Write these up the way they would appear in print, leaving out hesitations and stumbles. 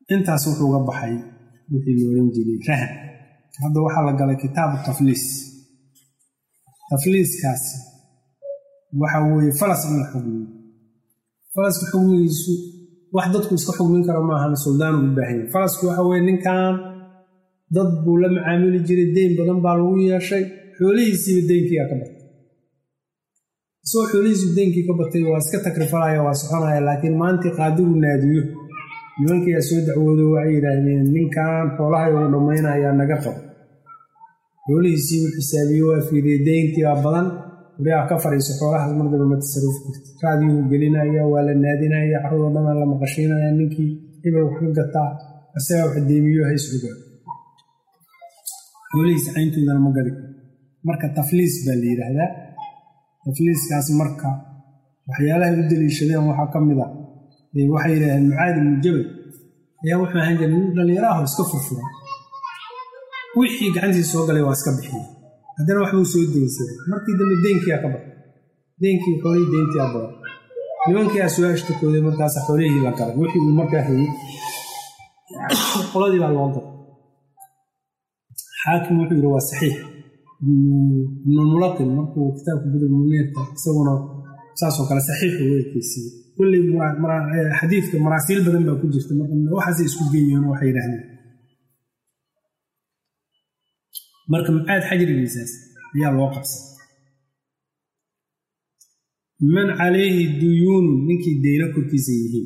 intaas wuxuu ga baxay wixii loo oran jiray rahan. Hadda waxaa la galay kitaabu tafliis. Tafliiskaas waxa weeye falas in la xugmiyo. Falaska xugmigiisu wax dadku iska xugmin karo maaha, suldaan u baahan. Falasku waxa weeye ninkan dad buu la macaamili jiray, deyn badan baa lagu yeeshay, xoolihiisii deynkii ka batay. Soo xoolihiisii deynkii ka batay waa iska takrifalaya, waa soconaya, laakiin maanta qaadigu naadiyo nimankii soo dacwoodo waxay yiraahdeen ninkan xoolaha uu dhameynaya naga qabo. xoolihiisii uu xisaabiyo waa fiiriyay deynkii badan, wariyaa ka fariiso xoolahaas markaba ma tasarruf karto. Raadiyuu gelinaya, waa la naadinaya, carruur dhan la maqashiinaya, ninkii ibal wax ka gataa asaga wax deemiyo hay suuga. xoolihiisa ayntoodana ma gadi. Marka tafliis baa la yiraahdaa. tafliiskaas marka waxyaalaha u daliishadeen waxaa ka mid ah waxay yiraahdeen Mucaad ibn Jabal ayaa wuxuu ahaan jiray dhalinyaro iska furfuran, wixii gacantiisa soo galay waa iska bixiyay, haddana wax uu soo deysay. Markii dambe deynkii ka baxay, deynkii xoolihii deyntii badan, nimankii soo ashtakooday, markaas xoolihii la galay, wixii uu markaa hayay qoladii baa loo galay. xaakim wuxuu yiri waa saxiix. ibn Mulaqin markuu kitaabka Badr Munirka isaguna saasoo kale saxiix weeye kiisii. kulli xadiidka maraasiil badan baa ku jirta, marka waxaas isku geeyeen waxay yiraahdeen. marka Mucaad xajrigiisaas ayaa loo qabsay. man calayhi duyuun, ninkii deyna korkiisa yihiin.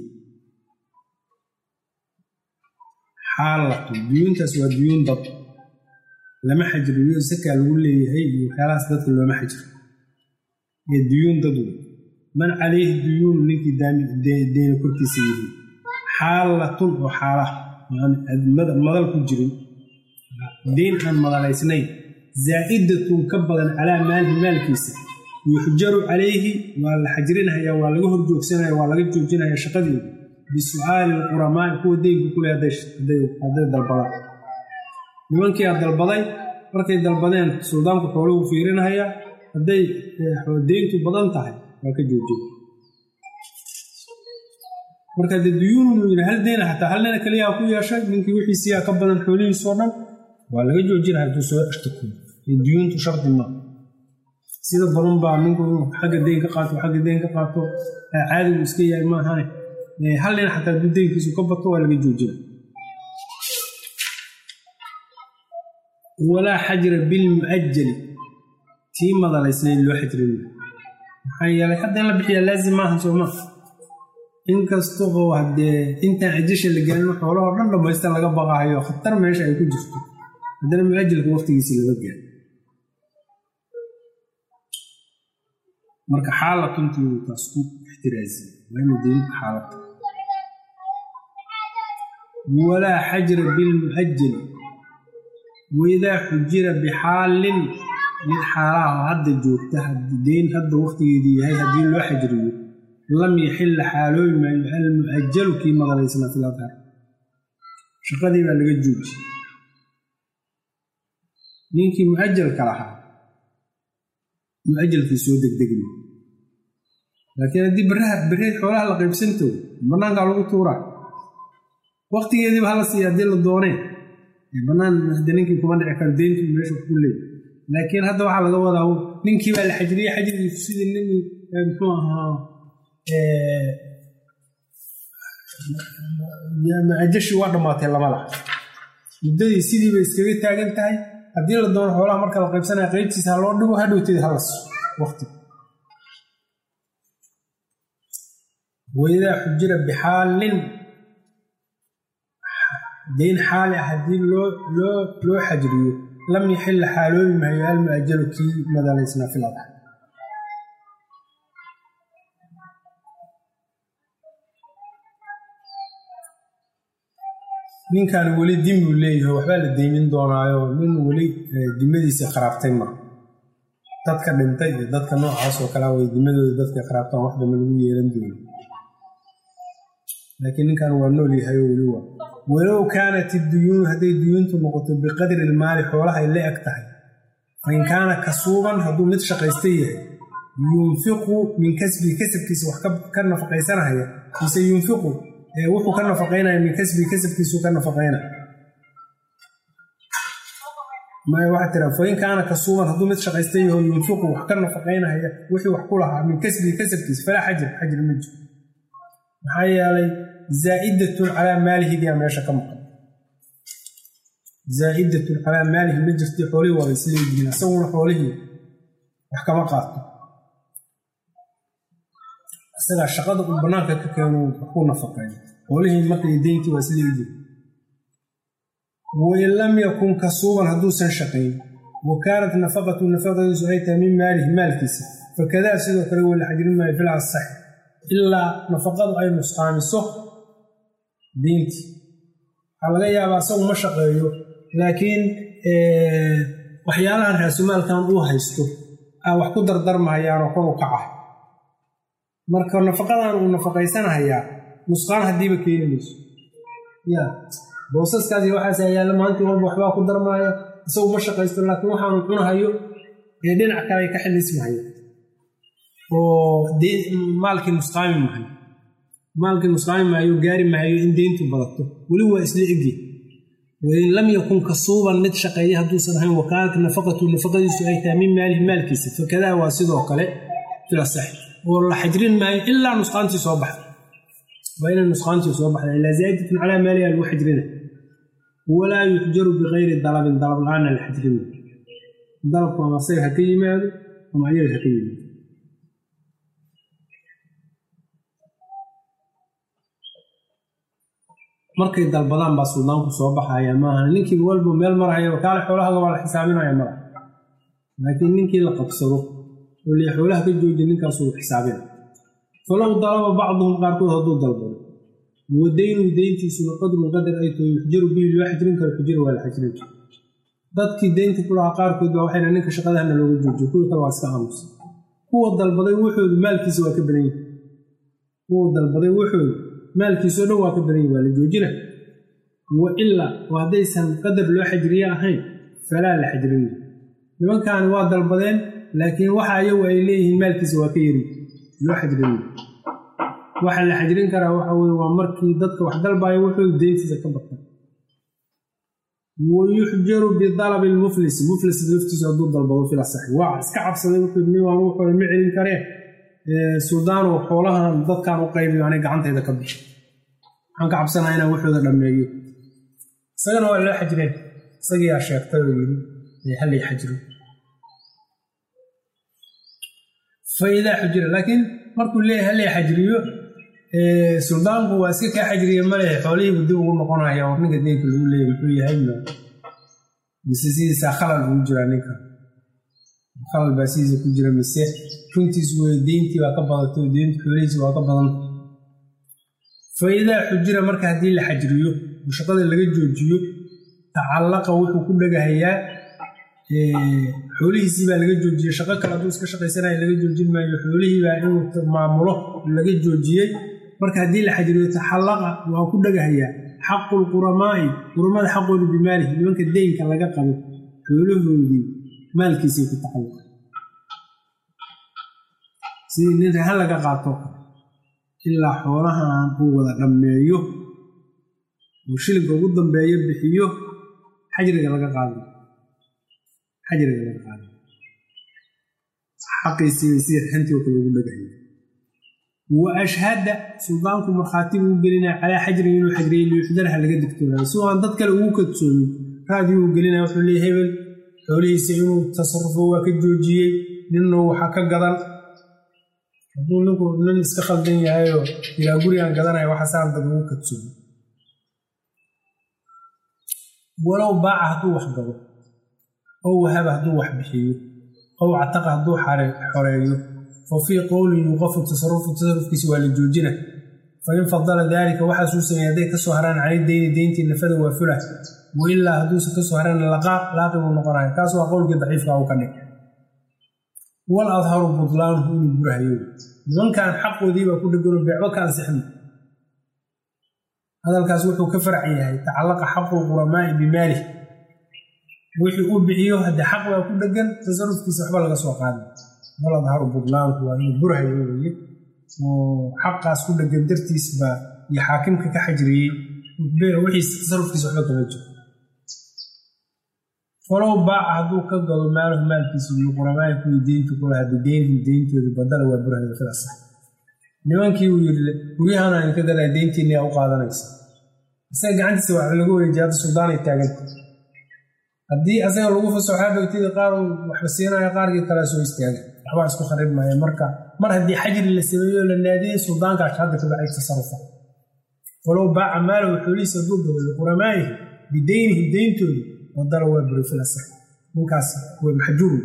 xaalatu duyuuntaas waa duyuun dad lama xajriyo, sakaa lagu leeyahay iyo waxyaalahaas dadka looma xajiro. ee duyuun dad wey. man calayhi duyuun, ninkii deyna korkiisa yihiin. xaalatun oo xaala madal ku jirin, deyn aan madalaysnayn, zaa'idatun ka badan calaa maalihi maalkiisa, yuxjaru calayhi waa la xajrinaya, waa laga horjoogsanaya, waa laga joojinaya shaqadeeda bisu'aali alquramaa, kuwa deynku kule hadday dalbadaan. nimankii dalbaday markay dalbadeen suldaanku xooluhu fiirinaya, hadday deyntu badan tahay waa ka joojin. marka duyuunu yiri hal deyn xataa hal nin kaliya ku yeeshay, ninkii wixiisa ka badan xoolihiisa dhan waa laga joojinayaa hadduu soo ashtakoon. duyuuntu shardi ma sida badan baa ninku xagga deyn ka qaato caadigu iska yahay ma ahan. hal nin xataa hadduu deynkiisu ka bato waa laga joojina. walaa xajra bilmu'ajjali, tii madalaysnayd loo xajrin maxaa yeelay hadda in la bixiya laazim maahan soo ma. inkasta oo haddee intaan ajasha la gelin xoolahoo dhan dhammaysta laga baqaayo khatar meesha ay ku jirto, haddana mu'ajjalka waqtigiisii laga gaaro. marka xaalatuntii taas ku ixtiraaziyey waa inuu deynta xaalata. walaa xajra bilmu'ajjali waidaa xujira bixaalin, mid xaalaha oo hadda joogta, deyn hadda waqtigeedii yahay haddii loo xajriyo, lam yaxilla xaaloobi maayo almu'ajjalu kii madalaysnaa fil adhar. shaqadii baa laga jooji. ninkii mu'ajjalka lahaa mu'ajjalkii soo degdegma, laakiin haddii berri xoolaha la qaybsanto bannaankaa lagu tuuraa, waqtigeediiba hala siiya haddii la doonee bannaan hadda ninkii kuma dhici karo, deyntu meesha ku leeyahay. laakiin hadda waxaa laga wadaa ninkii baa la xajriyey, xajrigiisu sidii nin muxuu ahaa ajashii waa dhammaatay lama laha, muddadii sidii bay iskaga taagan tahay. haddii la doono xoolaha marka la qaybsanaya qaybtiisa ha loo dhigo, hadhowteeda hala siiyo waqti. waidaa xujira bixaalin, deyn xaali ah haddii loo xajriyo, lam yaxilla xaaloobi maayo almu'ajjalu kii madalaysnaa fil adhar. ninkan weli dimi uu leeyahay, waxbaa la deymin doonaayo, nin weli dimadiisa kharaabtay ma. dadka dhintay iyo dadka noocaas oo kale way dimadooda dadka kharaabtaan wax dama lagu yeelan doono. laakiin ninkan waa nool yahay oo weli waa. walow kaanat iduyuun, hadday duyuuntu noqoto biqadri ilmaali, xoolaha ay la eg tahay, fain kaana kasuuban, hadduu mid shaqaysta yahay, yunfiqu min kasbihi, kasabkiisa wax ka nafaqaysanahaya, mise yunfiqu wuxuu ka nafaqeynaya min kasbi kasabkiisu ka nafaqeyna ma waxa tira fayn kaana kasuuban hadduu mid shaqaystay oo yunfiqu wax ka nafaqeynaya wixii wax ku lahaa min kasbi kasabkiisa fala xajir ma jiro maxaa yeelay zaa'idatun calaa maalihi diya meesha ka maqan zaa'idatun calaa maalihi ma jirtay xoolihii waa isla yihiin asaguna xoolihii wax kama qaato asagaa shaqada uu bannaanka ka keeno wax ku nafaqeeyo xoolihii markay deyntii waa isla yihiin wain lam yakun kasuuban hadduusan shaqayn wa kaanat nafaqadiisu ay tahay min maalihi maalkiisa fakadaa sidoo kale waa la xajirin maayo fil asax ilaa nafaqadu ay nusqaamiso deyntii waxaa laga yaabaa asagu ma shaqeeyo laakiin waxyaalahan raasumaalkan uu haysto wax ku dardarmahayaanoo kor u kaca marka nafaqadan uu nafaqaysanahayaa nusqaan haddiiba keeni mayso ya boosaskaasi waxaas yaalla maantii walba waxbaa ku darmaaya isagu ma shaqaysto laakiin waxaanu cunahayo dhinac kale ay ka xilismahayo oo maalkii nusqaami maayo gaari maayo in deyntu badato weli waa isla egye wain lam yakun kasuuban mid shaqeeya hadduusan ahayn wakaalat nafaqadiisu ay tahay min maalihi maalkiisa fakadaa waa sidoo kale fila sax oo la xajrin maayo ilaa nusqaantii soo baxda waa inay nusqaantii soo baxda ilaa zaa'idatun calaa maaliha lagu xajrina walaa yuxjaru bikayri dalabin dalab la-aanna la xajrina dalabku ama asaga ha ka yimaado ama ayaga ha ka yimaado markay dalbadaan baa suldaanku soo baxaya maaha ninkii walba meel marahaya kaale xoolahaga waa la xisaabinaya mara laakiin ninkii la qabsado oo lee xoolaha ka jooji ninkaasuu xisaabina falow dalaba bacduhum qaarkood hadduu dalbado wadaynu deyntiisuna qadrun qadar ay tahay yuxjaru bihi loo xajrin karo xujira waa la xajrin karo dadkii deynta ku lahaa qaarkood baa waxayna ninka shaqadahana looga joojiyo kuwii kale waa iska aamusa kuwa dalbaday wuxoodu maalkiisa waa ka badan yahay maalkiisoo dhan waa ka badan yahi waa la joojina wa ilaa oo haddaysan qadar loo xajriye ahayn falaa la xajrin nimankaani waa dalbadeen laakiin waxa ayagu ay leeyihiin maalkiisa waa ka yari loo xajrin waxa la xajrin karaa waxa weye waa markii dadka wax dalbaayo wuxuu deyntiisa ka bata wayuxjaru bidalabi lmuflis laftiisu hadduu dalbado fil asaxi waa iska cabsaday wuxuu ma celin kareen suldaanoo xoolahan dadkaan u qaybiyo anay gacantayda ka bixi waxaan ka cabsanaa inaan waxooda dhammeeyo isagana waa loo xajreen isagiyaa sheegtay oo yidhi hallay xajiro faidaa xujira laakiin markuu leeyahay hallay xajriyo suldaanku waa iska kaa xajriye malehe xoolihiibu dib ugu noqonaya oo ninka deynka lagu leeyahy muxuu yahay mise sidiisaa khalal ugu jiraa ninka khalal baa sidiisa ku jira mise runtiisu wey deyntii waa ka badatay deyntu xoolihiisi waa ka badanta faidaa xujira marka haddii la xajriyo oo shaqada laga joojiyo tacallaqa wuxuu ku dhagahayaa xoolihiisii baa laga joojiyey shaqo kale hadduu iska shaqaysanaya laga joojin maayo xoolihii baa inuu maamulo laga joojiyey marka haddii la xajriyo taxallaqa waa ku dhagahayaa xaqu lquramaa'i quramada xaqooda bimaalihi nimanka deynka laga qabo xoolahoodii maalkiisay ku taxalluqa sidii nin rahan laga qaato ilaa xoolahan uu wada dhammeeyo uu shilinka ugu dambeeyo bixiyo xajriga laga qaado xaqiisii si rahantii oo kale ugu dhagahayo wa ashhada suldaanku markhaati buu gelinaya calaa xajrin inuu xajriyey liyuxdarha laga digtoonayo si aan dad kale ugu kadsoomin raadii uu gelinaya wuxuu leeyahay hebel xoolihiisa inuu tasarrufo waa ka joojiyey ninnu waxa ka gadan hadduu ninku nin iska khaldan yahayoo ilaa gurigaan gadanaya waxaasaan dad ugu kadsoomin walow baaca hadduu wax gado ow wahaba hadduu wax bixiyo ow cataqa hadduu xoreeyo fa fii qowlin yuqafu tasarufkiisa waa la joojina fain fadala daalika waxaasuu sameeyey hadday ka soo haraan cani deyni deyntii nafada waa fulah wa ilaa hadduusan ka soo haraan laaqi buu noqonaya kaas waa qowlkii daciifka u ka dhig wal adharu budlaanuhu inuu burahayo nimankan xaqoodiibaa ku dhegano beecba ka ansixin hadalkaas wuxuu ka farac yahay tacallaqa xaqu lquramaa'i bimaalih wixii uu bixiyo haddii xaq baa ku dhegan tasarufkiisa waxba laga soo qaaday wal adharu budlaanku waa inuu burahayo weye oo xaqaas ku dhegan dartiis baa يحاكمك كحجري بيع وحيس تصرف في صحبة الرجل فلو باع هذوك قالوا ماله مال في سوق القرباء يكون دين تقولها بدين بدل وبره في الأصح نوانكي ويهانا إن كذا لا دين تيني أو قادة نفس سأجي عندي سواء لقول إجابة السودان يتاجد هدي أصلا لو في الصحابة وتيجي قاروا وحسينا يا قاري كلا سويس تاجد أحوال سكو خرب ما يمركا مرة هدي حجر اللي سويه للنادي السودان كاش هذا تبع التصرفات ولو باع ماله وحولي صدوق القرباء بدينه دين تولي وضل وبره في الأصح ممكاس هو محجور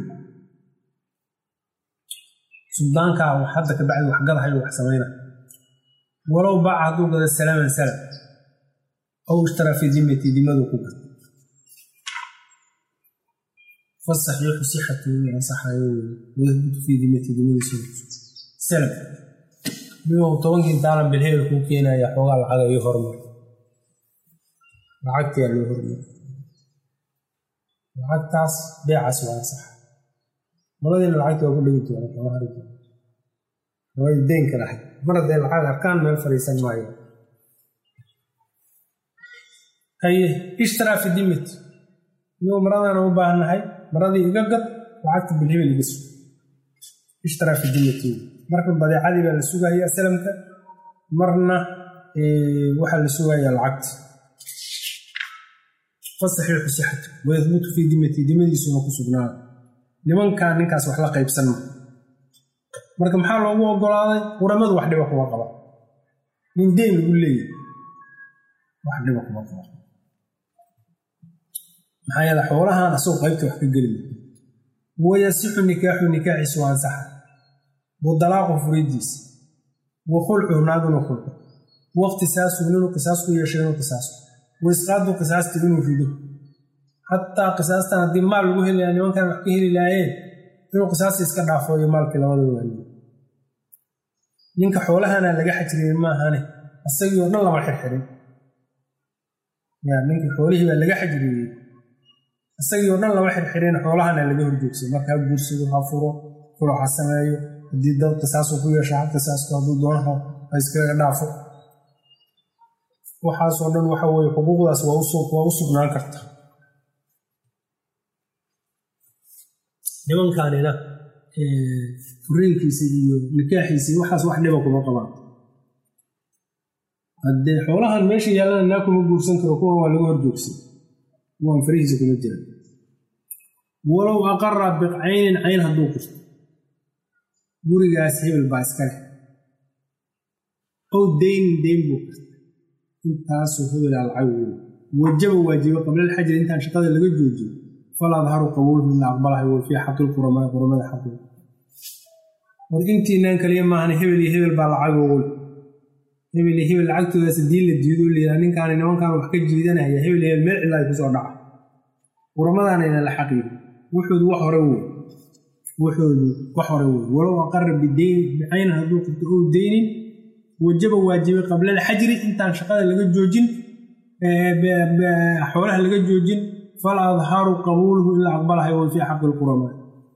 سودان كا وحدك بعد وحقضها هي وحسمينا ولو باع عدوك السلام سلام أو اشترى في ذمتي ذمته كوكا فالصحيح صحته وصحه ويثبت في ذمتي ذمته سلام بما متوقع تعلم بالهيل كوكينا يا حوغا العادة يهرم العادة يهرم العادة تعس بيع سواء صح مرة العادة يقول لي أنت أنا كما هرجع هو الدين كراهي مرة العادة كان من الفريسان معي هي اشترى في الدمت يوم مرة أنا مباهن هاي مرة يقدر وعدت بالهيل اللي بسوا اشترى في الدمت مرة بدأ عادي بالسوق هي سلمك مرنا وحل السوق هي العقد فالصحيح صحته ويثبت في ذمتي سوما كسبناه لمن كان نكاس wax la qaybsan marka maxaa loogu ogolaaday quramadu wax dhiba kuma qaba nin deyn u leeyahay wax dhiba kuma qaba maxaa yeelay xoolahan asoo qaybta wax ka gelin wayasixu nikaaxu suwaan sax wadalaaqu furidiis wa khulcu naaduna khulcu waqti saasu inuu qisaas ku yeesho qisaas ويسقط قصاص تبينه في ده حتى قصاص تنادي مال وهل يعني ما كان يحكيه للاين إنه قصاص يسقط عفوا يمال كلا ولا ولا نينك حولها أنا لقى حجرين ما هني السيد والله ما حجرين يعني نينك حوله ولا لقى حجرين السيد والله ما حجرين حولها أنا لقى هرجوكسي ما كان بورسي وحفره فرو حسنايو دي ده قصاص وفيه شعب قصاص كذا دونها فيسقط عفوا waxaasoo dhan waxa weeye xuquuqdaas waa u sugnaan karta nimankaanina furiinkiisa iyo nikaaxiisa waxaas wax dhiba kuma qabaan haddee xoolahan meesha yaalana naa kuma guursan karo kuwa waa lagu horjoogsan kuwaan farihiisa kuma jiraan walow aqara biqcaynin cayn hadduu qirto gurigaas hebel baa iska leh ow deyn buu qirta intaasoo hebel alcawi wajiba qabla alxajri intaan shaqada laga joojiyo fala adharu qabuluhu ila aqbalaha wa fi haqqil quramada haqqi war intiinaan kaliya maahan hebel baa lacag hebel lacagtooda sidii la diido leeyahay ninkaan nimankaan wax ka jiidanaya hebel meel ilaa ku soo dhaca quramadana ina la xaqiiq wuxuu wax hore walow aqarra bidayn bi'ayn haduu qirto oo deynin واجب قبل الحجر انت شقاده لغا جوجين حولها لغا جوجين فلا اظهار قبوله الا اقبلها وفي حق القرماء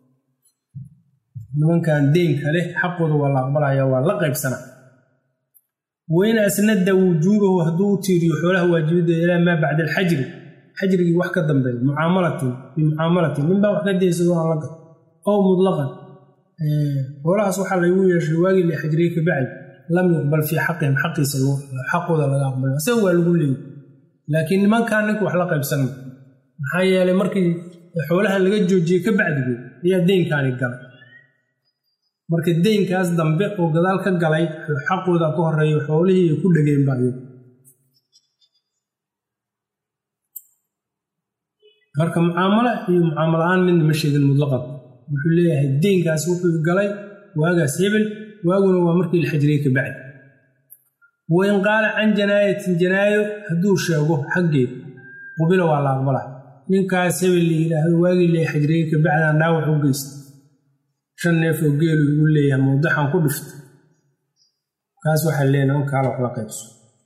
من كان دين كله حقه ولا اقبلها ولا قيبسنا وين اسند وجوبه وهدو تيري حولها واجب الى ما بعد الحجر حجري wax ka dambeeyo muaamalati min baa wax ka deeso aan laga oo mudlaqan walaas waxa la yeeshay waagi li xajri ka bacd لم يقبل في حقهم حقه لا يقبل سوى الغلي لكن ما كان لك وحلقه بسنه maxaa yeelay markii xoolaha laga joojiyay ka bacdi iyo deynkaan galay markii deynkaas dambe oo gadaal ka galay xaqooda ka horeeyo xoolihii ku dhageen baayo marka muaamalada min mashaygan mudlaqad wuxuu leeyahay deynkaas wuxuu galay waagaas hebel واغنا ومركي الحجري كبعد وين قال عن جنايه هدو شيغو حقي قبيله ولا اقبله نينكاس اللي يراهد واغي لي حجري كبعد انا وحو غيست شن neef oo geel uu leeyahay mowdaxan ku dhift kaas waxa leena oo kala wax la qaybso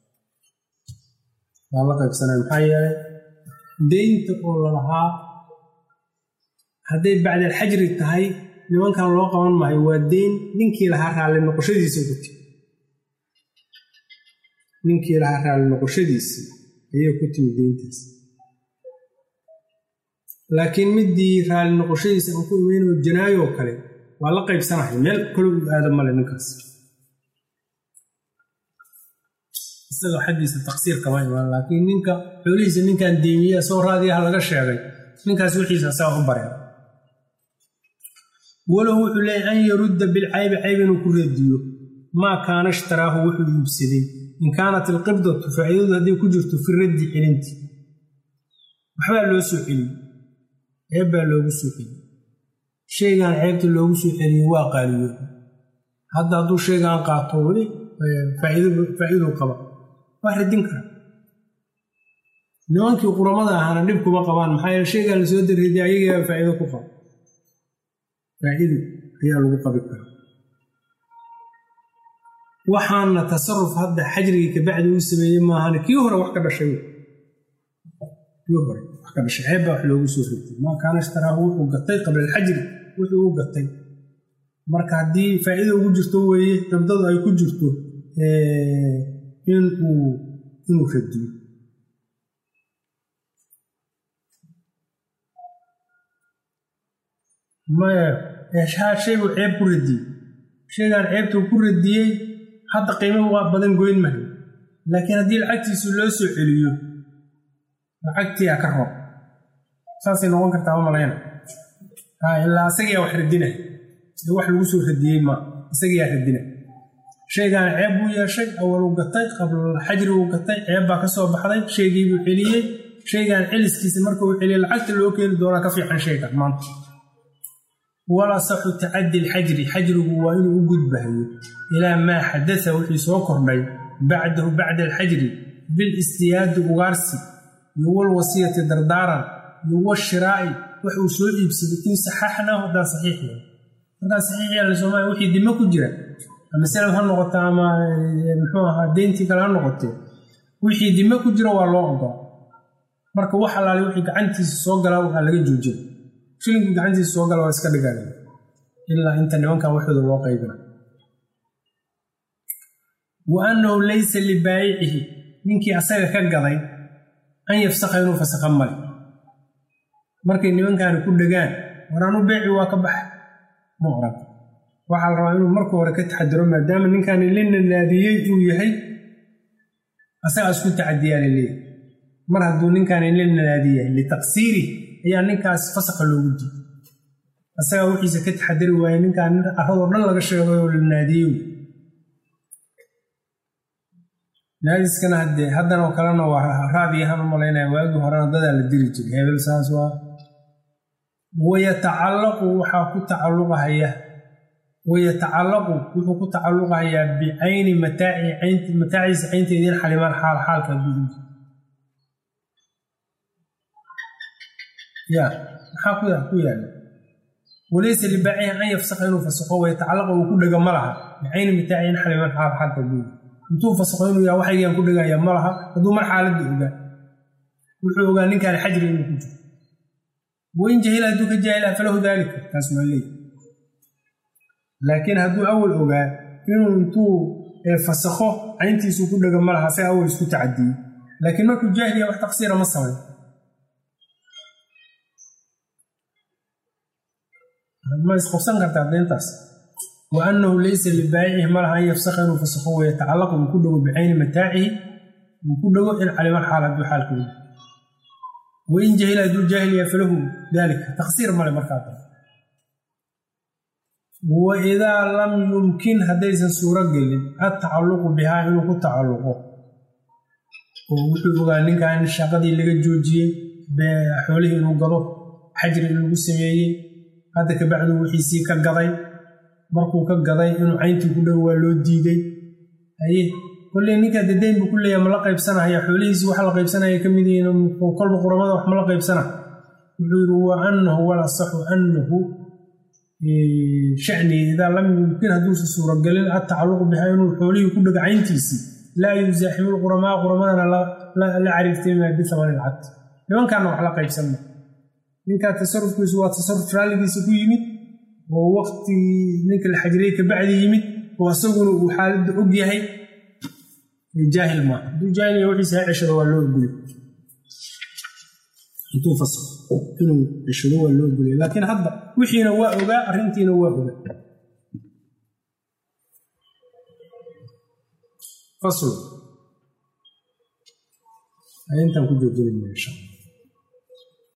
wala qaybsanay maxay yahay deynta oo lahaa haday bacda alxajri tahay nimankan loo qaban maayo waa deyn ninkii lahaa raali noqoshadiisa gutay ninkii lahaa raalli noqoshadiisii ayay ku timid deyntaas. laakiin midii raalli noqoshadiisa aan ku imaynoo janaayoo kale waa la qaybsanahay, meel kale u aada male ninkaas. isagoo xaggiisa taqsiir kama imaan, laakiin ninka xoolihiisa ninkan deemiya soo raadiyaha laga sheegay, ninkaas wixiisa saa u bareen. walahu wuxuu leeyahy an yarudda bilcaybi cayb inuu ku radiyo maa kaana ishtaraahu wuxuu iibsaday, in kaanat ilqibdatu faa'iidadu hadday ku jirto fi raddi celinti. waxbaa loo soo celiyey, ceeb baa loogu soo celiyey, shaygaan ceebta loogu soo celiyey waa qaaliyo. hadda hadduu shaygaan qaato weli faa'iiduu qaba, waa radin kara. nimankii quramada ahaana dhib kuma qabaan, maxaa yeele shaygaan la soo darriday ayagaa faa'iido ku qaba, faa'iido ayaa lagu qabi karaa. waxaana tasarruf hadda xajrigii kabacdi uu sameeyey maahane kii hore wax ka dhashay, ceeb baa wax loogu soo ritay. maa kaana ishtaraahu wuxuu gatay qabla alxajri, wuxuu u gatay. marka haddii faa'iida ugu jirto weeye, dabdadu ay ku jirto inuu radiyo. maya shaybuu ceeb ku radiyey, shaygaan ceebtuu ku radiyey hadda qiimo waa badan goyn mahay, laakiin haddii lacagtiisu loo soo celiyo lacagtii a ka roob, saasay noqon kartaa malayna. ilaa isagiyaa wax radinay, wax lagu soo radiyey ma isagiyaa radinay. shaygaan ceeb buu yeeshay, awaluu gatay, qablalxajri uu gatay, ceeb baa ka soo baxday, shaygiibuu celiyey. shaygaan celiskiisa marka uu celiyey lacagta loo keeni doonaa ka fiican shaygan maanta. wala saxu tacaddi alxajri, xajrigu waa inuu u gudbahayo ilaa maa xadasa wixii soo kordhay bacdahu bacda alxajri bilistiyaadi ugaarsi iyo walwasiyati dardaaran iyo washiraa'i wax uu soo iibsaday in saxaxnaahu haddaan saxiix yahay. markaan saxiix yahay Soomaaliya wixii dimo ku jira ama salaf ha noqoto ama muxuu ahaa deyntii kale ha noqotee, wixii dimo ku jira waa loo ogolaa. marka wax alaale wixii gacantiisa soo galaa waxaa laga joojina, shilinkii gacantiisa soo gala waa iska dhigaalaya ilaa inta nimankan waxooda loo qaybina. wa annahu laysa libaayicihi, ninkii asaga ka gaday an yafsakha inuu fasakha male. markay nimankaani ku dhegaan waraanu beeci waa ka baxa ma oran, waxaa la rabaa inuu marka hore ka taxadiro, maadaama ninkaani la nanaadiyey uu yahay asagaa isku tacadiyaa laleeyahay. mar hadduu ninkaani la nanaadiyahay litaqsiiri ayaa ninkaas fasakha loogu diiday. asagaa wixiisa ka taxadiri waaye, ninkaan arradoo dhan laga sheegay oo la naadiyey. naadiskana haddana oo kalena waa raadiyahaan u malaynaya, waagii horena dadaa la diri jiray, hebel saas waa. wayatacallaqu wuxuu ku tacalluqahayaa bicayni mataaciisa caynteediin xalimaan xaalka guud. maxaa ku yaala walaysa libaacihi an yafsakha inuu fasakho, wayatacallaqu uu ku dhego ma laha bicayni mataaciin xalimaan xaalka guud. intuu fasakho inuu yaa waxaygaan ku dhegaya ma laha, hadduu mar xaaladda ogaa. wuxuu ogaa ninkaan xajri inuu ku jiro. wain jahila hadduu ka jaahila falahu daalika, taas waa leey. laakiin hadduu awal ogaa inuu intuu fasakho cayntiisuu ku dhego ma laha, se awal isku tacadiyey. laakiin markuu jaahiliya wax taqsiira ma samay. ma isqabsan kartaa deyntaas. wa annahu laysa libaayicihi ma laha an yafsakha inuu fasakho, wayatacallaqu uu ku dhego bicayni mataacihi, uu ku dhego in caliman xaal hadduu xaalkooda. wain jahila hadduu jaahiliya falahu daalika, taqsiir male markaa dale. wa idaa lam yumkin haddaysan suuro gelin atacalluqu bihaa inuu ku tacalluqo, oo wuxuu ogaa ninkan shaqadii laga joojiyey, xoolihii inuu gado, xajri in lagu sameeyey, hadda kabacdu wixiisii ka gaday. markuu ka gaday inuu cayntii ku dhow waa loo diiday. kolley ninkaa dadeyn buu ku leeyahay ma la qaybsanaya, xoolihiisi waxa la qaybsanaya ka mid yihiin, kolba quramada wax ma la qaybsana. wuxuu yidhi wa annahu walasaxu annahu shani idaa lam yumkin hadduusa suuragelin atacalluqu bihaa inuu xoolihii ku dhego cayntiisii, laa yusaaximu lquramaa, quramadana la cariirtaymaa bihamani lcabd. nimankaana wax la qaybsanma. ninkaa tasarufkiisu waa tasaruf raalligiisa ku yimid, oo waqtigii ninka la xajriyey kabacdi yimid, oo isaguna uu xaaladda og yahay. جاهل ما دو جاهل يوحي ساعشر ولا يقول انتو فصل كانوا يشروا ولا يقول لكن هذا وحي نواء وقع رنتي نواء وقع فصل أنت كنت تقول إن شاء الله